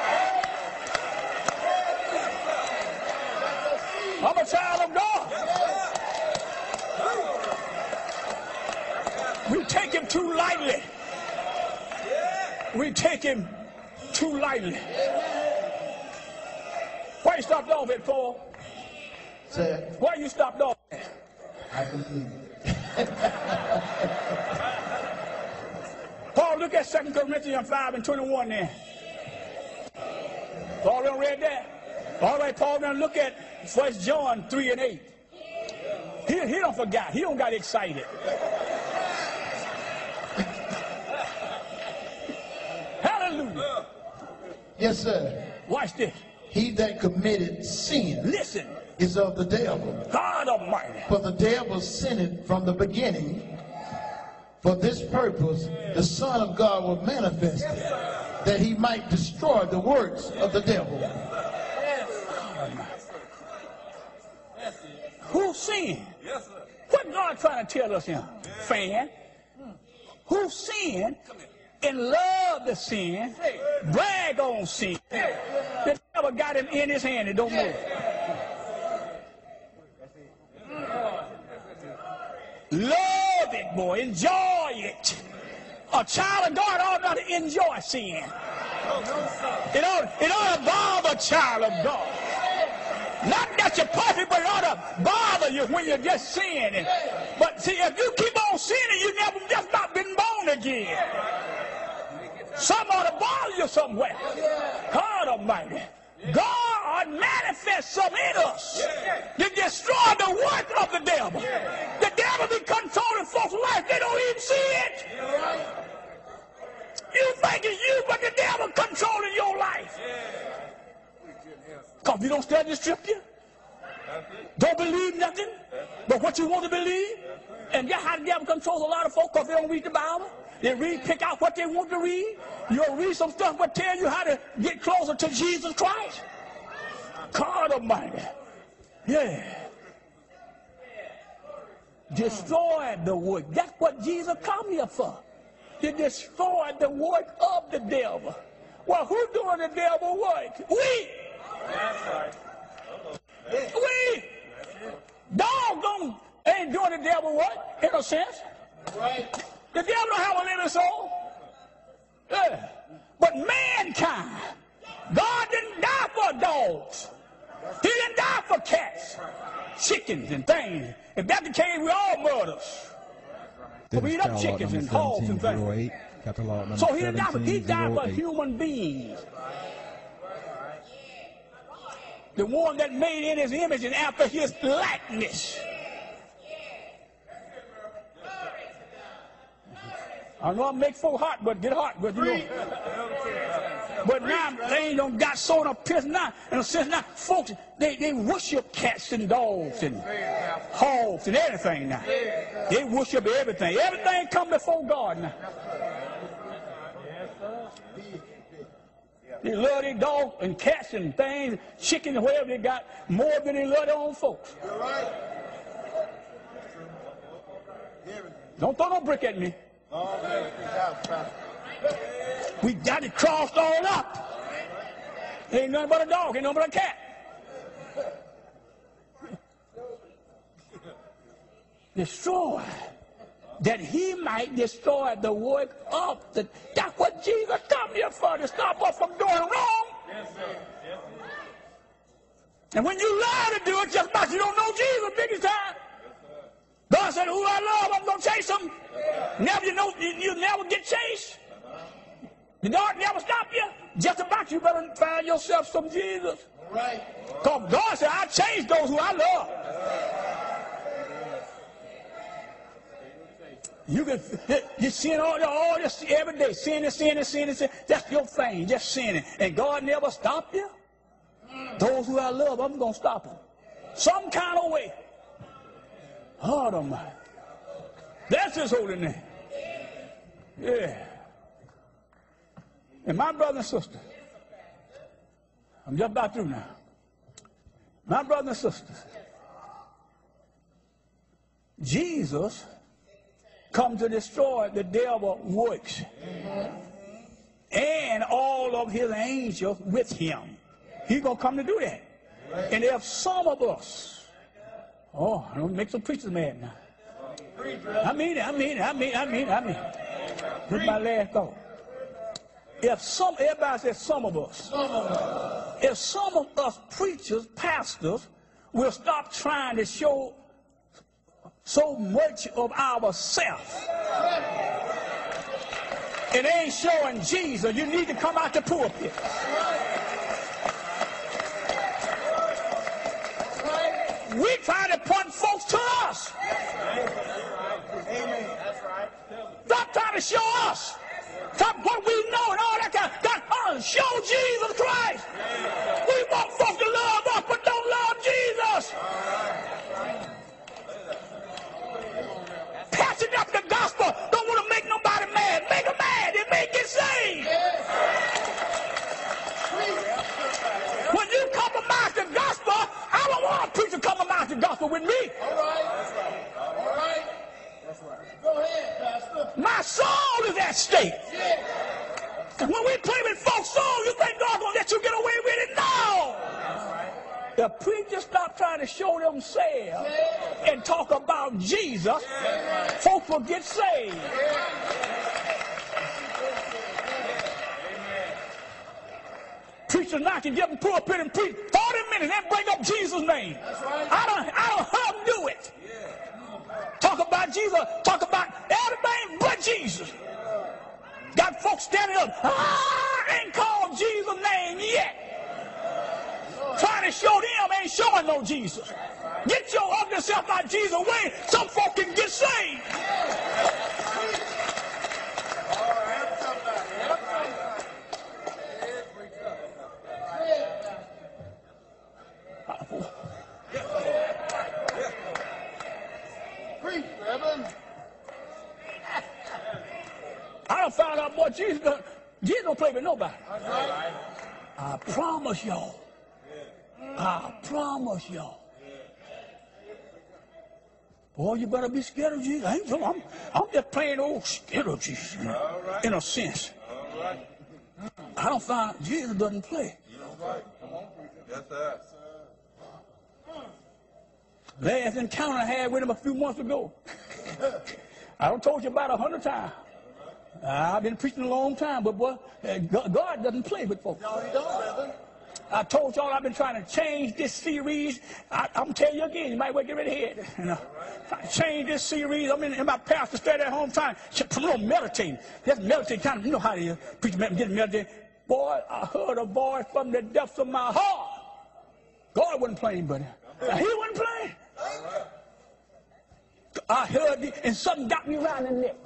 I'm a child of God. We take him too lightly. We take him too lightly. Why you stopped off at, Paul? Say, Why you stopped off at? I believe it. Paul, look at Second Corinthians five and twenty-one there. Paul done read that. All right, Paul done look at First John three and eight. He, he don't forget. He don't got excited. Hallelujah. Yes, sir. Watch this. He that committed sin Listen. is of the devil. God Almighty. For the devil sinned from the beginning. For this purpose, the Son of God was manifested, that he might destroy the works of the devil. Who sinned? What God trying to tell us here? Fan. Who sinned and love the sin, brag on sin. The devil got him in his hand and don't move. Love it, boy. Enjoy it. A child of God ought not to enjoy sin. It ought, it ought to bother a child of God. Not that you're perfect, but it ought to bother you when you're just sinning. But see, if you keep on sinning, you never just not been born again. Some ought to bother you somewhere. God Almighty. God manifests some in us to destroy the work of the devil. The devil be controlling folks' life. They don't even see it. You think it's you, but the devil controlling your life. Because you don't study the scripture, don't believe nothing but what you want to believe. And that's how the devil controls a lot of folks, because they don't read the Bible. They read, pick out what they want to read. You'll read some stuff that tell you how to get closer to Jesus Christ. God Almighty. Yeah. Destroy the work. That's what Jesus come here for. To destroy the work of the devil. Well, who's doing the devil work? We. We. Doggone ain't doing the devil work, in a sense. Right. The devil don't have a living soul. Yeah. But mankind, God didn't die for dogs. He didn't die for cats, chickens, and things. If that's the case, we all murderers. We eat up chickens and hogs and things. So he didn't die for, he died for human beings. The one that made in his image and after his likeness. I know I make folk hot, but get hot, but you know. But now they ain't don't got so enough piss now. In a sense now, folks, they, they worship cats and dogs and hogs and everything now. They worship everything. Everything come before God now. They love their dogs and cats and things, chickens and whatever they got, more than they love their own folks. You're right. Don't throw no brick at me. Oh, man. Good job, Pastor. We got it crossed all up. Ain't nothing but a dog, ain't nothing but a cat. Destroy. That he might destroy the work of the. That's what Jesus come here for, to stop us from doing wrong. Yes, sir. Yes, sir. And when you lie to do it, just because you don't know Jesus, biggest time. God said, who I love, I'm going to chase him. Never, you know, you, you never get chased. The dark never stop you. Just about you better find yourself some Jesus. Right. Because God said, I chase those who I love. You can you sin all, all this every day, sin and sin and sin and sin. That's your thing, just sinning. And God never stopped you. Those who I love, I'm going to stop them. Some kind of way. Oh, Almighty. That's his holy name. Yeah. And my brother and sister, I'm just about through now. My brothers and sisters, Jesus come to destroy the devil's works and all of his angels with him. He's going to come to do that. And if some of us, oh, I don't make some preachers mad now. I mean it, I mean it, I mean it, I mean it, I mean it. This is my last thought. If some, everybody says some of us. Some of us. If some of us preachers, pastors, will stop trying to show so much of ourselves, it ain't showing Jesus. You need to come out the pulpit. We try to point folks to us. Amen. That's right. Stop trying to show us. Stop what we know and all that kind of stuff. Uh, show Jesus Christ. We want folks to love us, but don't love Jesus. Passing up the gospel don't want to make nobody mad. Make them mad. They may get saved. When you compromise the gospel, I don't want a preacher to compromise the gospel with me. All right. That's right. All right. That's right. Go ahead, Pastor. My soul is at stake. Yeah. And when we play with folks' souls, you think God's going to let you get away with it? No. The preachers stop trying to show themselves and talk about Jesus, folks will get saved. Preachers now can get them pulpit and preach forty minutes and bring up Jesus' name. I don't, I don't heard them do it. Talk about Jesus, talk about everything but Jesus. Got folks standing up, ah, ain't called Jesus' name yet. Trying to show them ain't showing no Jesus. Get your ugly self out Jesus' way, some folk can get saved. Preach, Reverend. I done found out what Jesus done. Jesus don't play with nobody. That's right. I promise y'all. I promise y'all. Boy, you better be scared of Jesus. I ain't, I'm, I'm just plain old scared of Jesus, you know, right. in a sense. All right. I don't find Jesus doesn't play. That's right. Come on, preacher. Yes, sir. Last encounter I had with him a few months ago. I done told you about a hundred times. I've been preaching a long time, but boy, God doesn't play with folks. No, he don't, Reverend. I told y'all I've been trying to change this series. I, I'm telling you again, you might well get ready to head. You know, trying to change this series. I'm in, in my pastor stayed at home trying to promote meditating. Just meditate, kind of, you know how to preach, get meditate. Boy, I heard a voice from the depths of my heart. God wasn't playing, buddy. Now, he wasn't playing. I heard it, and something got me around the neck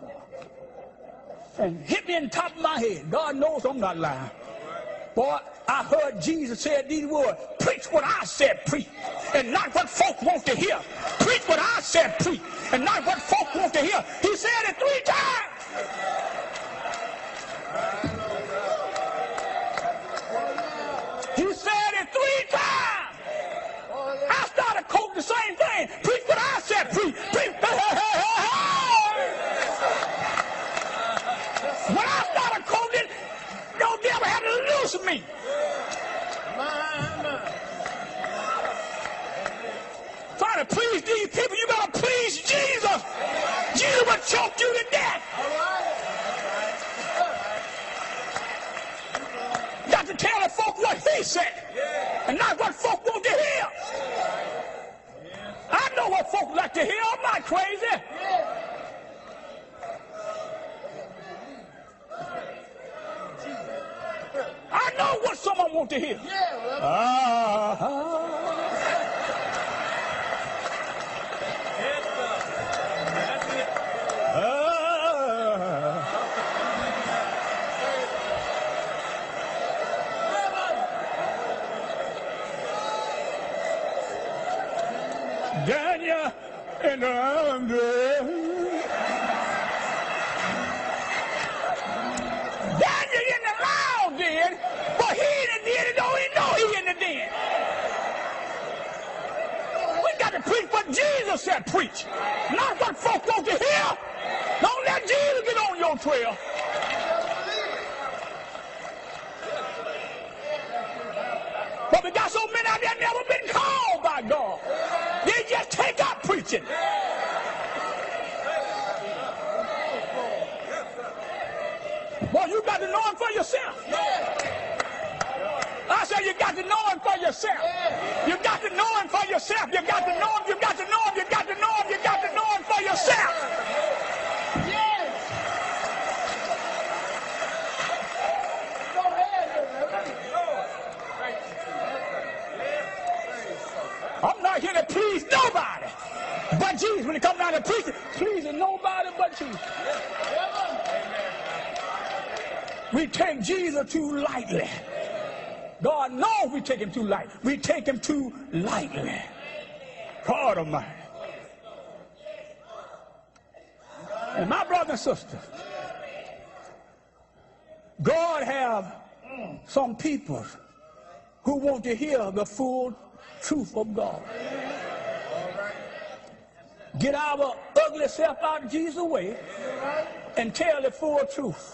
and hit me in the top of my head. God knows I'm not lying. Boy, I heard Jesus say these words, preach what I said preach, and not what folk want to hear. Preach what I said preach, and not what folk want to hear. He said it three times. saying. Preach what I said. Preach. Preach. When I started quoting, no devil had to loose me. Trying to please these people, you better please Jesus. Jesus will choke you to death. You got to tell the folk what he said, and not what folk want to hear. I know what folk like to hear. I'm not crazy. I know what someone wants to hear. Uh-huh. Daniel and Andre. Daniel in the loud den, but he in the den and don't even know he in the den. We got to preach what Jesus said preach, not what folk want to hear. Don't let Jesus get on your trail. But we got so many out there never been called by God. They just take up preaching. Boy, you got to know him for yourself. I said you got to know him for yourself. You got to know him for yourself. You got to know him, you got to know him, you got to know him, you got to know him for yourself. I'm not here to please nobody but Jesus. When it comes down to preaching, pleasing nobody but Jesus. We take Jesus too lightly. God knows we take him too lightly. We take him too lightly. God Almighty. And my brothers and sisters, God have some people who want to hear the full truth of God. Get our ugly self out of Jesus' way and tell the full truth.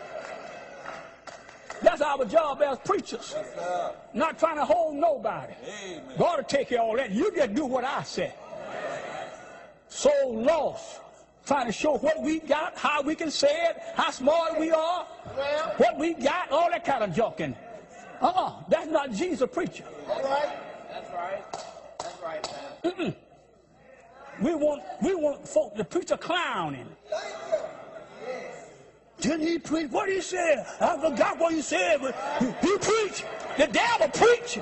That's our job as preachers. Not trying to hold nobody. God will take care of all that. You just do what I say. Soul lost. Trying to show what we got, how we can say it, how smart we are, what we got, all that kind of junking. Uh-uh. That's not Jesus preacher. That's right. That's right. That's right, man. Mm-mm. We want we want folk to preach a clowning. Didn't he preach what he said? I forgot what he said, but he, he preached. The devil preached.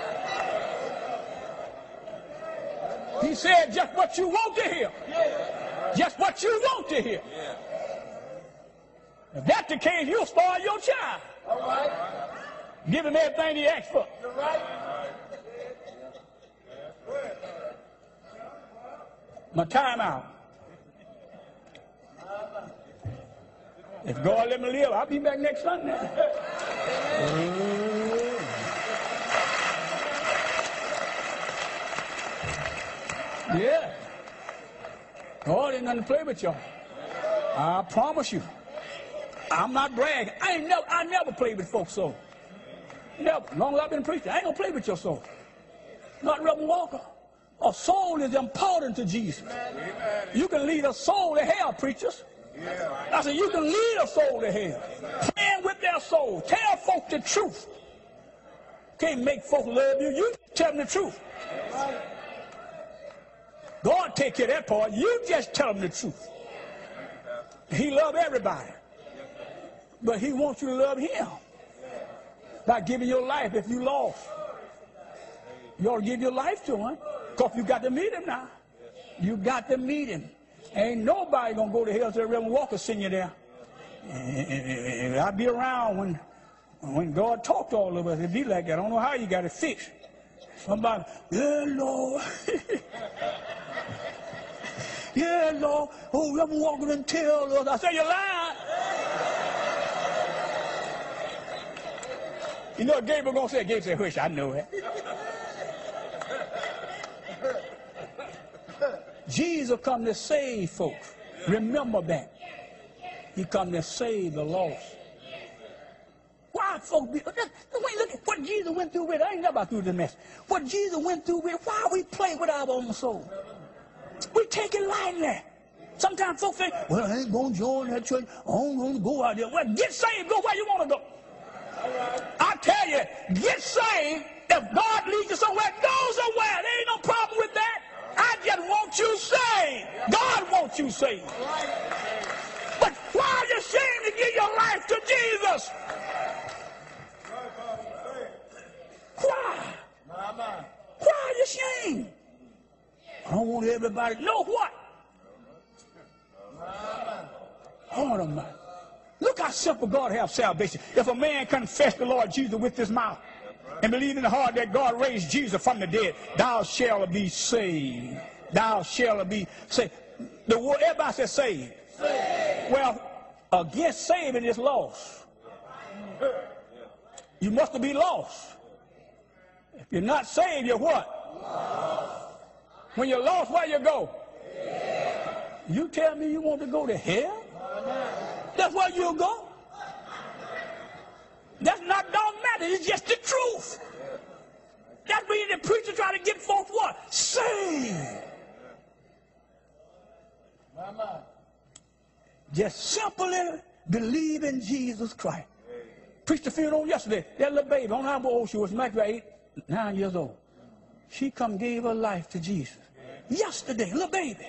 He said just what you want to hear. Just what you want to hear. If that's the case, you'll spoil your child. All right. Give him everything he asked for. You're right. My time out. If God let me live, I'll be back next Sunday. Yeah. God ain't nothing to play with y'all. I promise you. I'm not bragging. I ain't never I never played with folks' soul. Never. As long as I've been preaching, I ain't gonna play with your soul. Not Reverend Walker. A soul is important to Jesus. You can lead a soul to hell, preachers. I said, you can lead a soul to hell. Playing with their soul. Tell folk the truth. Can't make folk love you. You tell them the truth. God take care of that part. You just tell them the truth. He loves everybody. But he wants you to love him. By giving your life if you lost. You ought to give your life to him. Because you got to meet him now. You got to meet him. Ain't nobody going to go to hell till Reverend Walker send you there. And I'll be around when when God talked to all of us. It'd be like that. I don't know how you got it fixed. Somebody, yeah, Lord. Yeah, Lord. Oh, Reverend Walker didn't tell us. I say, you lying. You know what Gabriel going to say? Gabriel said, hush, I know it. Jesus come to save folks. Remember that. He come to save the lost. Why folks be, look, look at what Jesus went through with. I ain't never through the mess. What Jesus went through with, why we play with our own soul? We take it lightly. Sometimes folks think, well, I ain't going to join that church. I ain't going to go out there. Well, get saved. Go where you want to go. I tell you, get saved. If God leads you somewhere, go somewhere. There ain't no problem with that. I just want you saved. God wants you saved. But why are you ashamed to give your life to Jesus? Why? Why are you ashamed? I don't want everybody to know what? Hold on, man. Look how simple God has salvation. If a man confess the Lord Jesus with his mouth and believe in the heart that God raised Jesus from the dead, thou shalt be saved. Thou shalt be saved. The word, everybody says saved. Saved. Well, against saving is lost. You must be lost. If you're not saved, you're what? Lost. When you're lost, where you go? Yeah. You tell me you want to go to hell? That's where you'll go. That's not dogmatic. It's just the truth. That's when the preacher try to get folks what? Saved. Just simply believe in Jesus Christ. Preached the funeral yesterday. That little baby, I don't know how old she was, maybe eight, nine years old. She come gave her life to Jesus. Yesterday, little baby.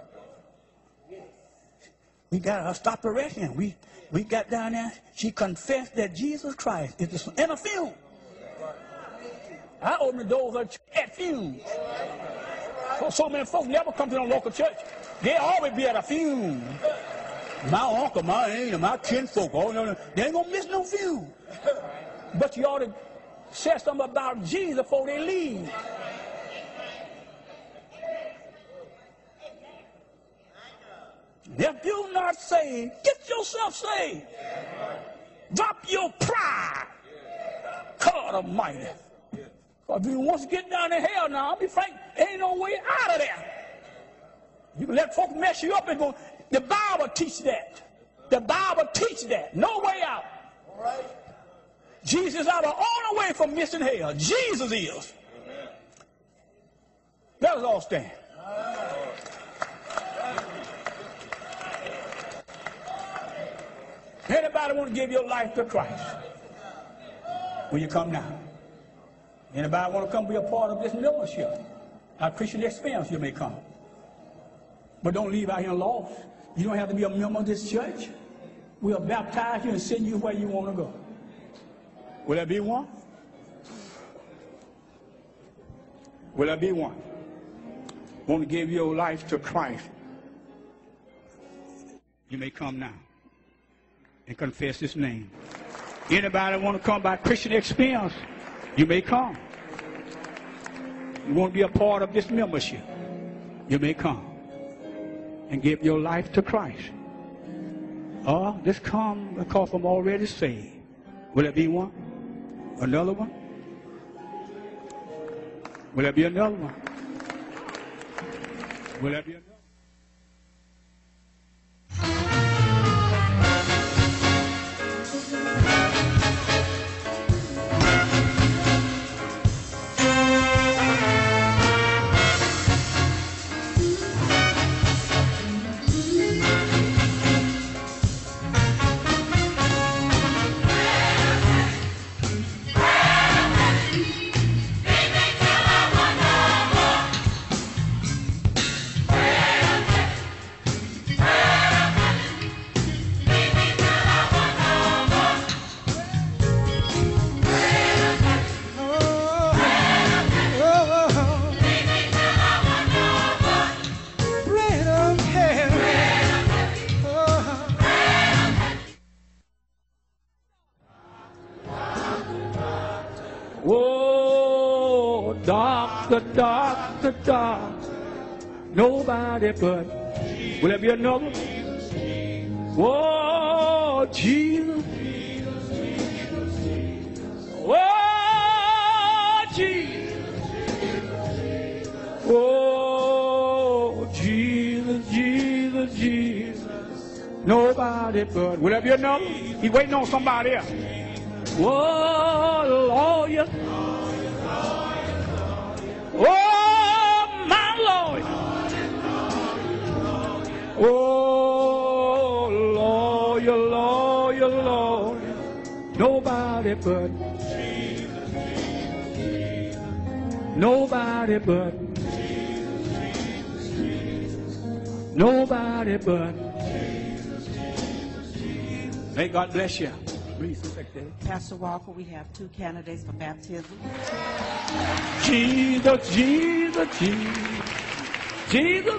We got her stop arresting. We we got down there. She confessed that Jesus Christ is the in a funeral. I opened the doors of church at funerals. So, so many folks never come to the local church. They always be at a funeral. My uncle, my aunt, my kinfolk, oh no, no, they ain't gonna miss no funeral. But you ought to say something about Jesus before they leave. If you're not saved, get yourself saved. Drop your pride. God Almighty. If you want to get down to hell now, I'll be frank, ain't no way out of there. You can let folks mess you up and go. The Bible teaches that. The Bible teaches that. No way out. All right. Jesus is our only way from missing hell. Jesus is. Let us all stand. Anybody want to give your life to Christ? Will you come now? Anybody want to come be a part of this membership? Our Christian experience, you may come. But don't leave out here lost. You don't have to be a member of this church. We'll baptize you and send you where you want to go. Will there be one? Will there be one? Want to give your life to Christ? You may come now and confess his name. Anybody want to come by Christian experience? You may come. You want to be a part of this membership? You may come and give your life to Christ. Or just come because I'm already saved. Will there be one? Another one? Will there be another one? Will there be another? The dark, the dark, nobody but. Will there be another? Oh, Jesus. Oh, Jesus. Oh, Jesus. Nobody but. Whatever your number, he's waiting on somebody else. Oh, lawyer. Oh, my Lord. Oh, lawyer, lawyer, lawyer. Nobody but. Nobody but. Nobody but. May God bless you. Pastor Walker, we have two candidates for baptism. Jesus, Jesus, Jesus. Jesus.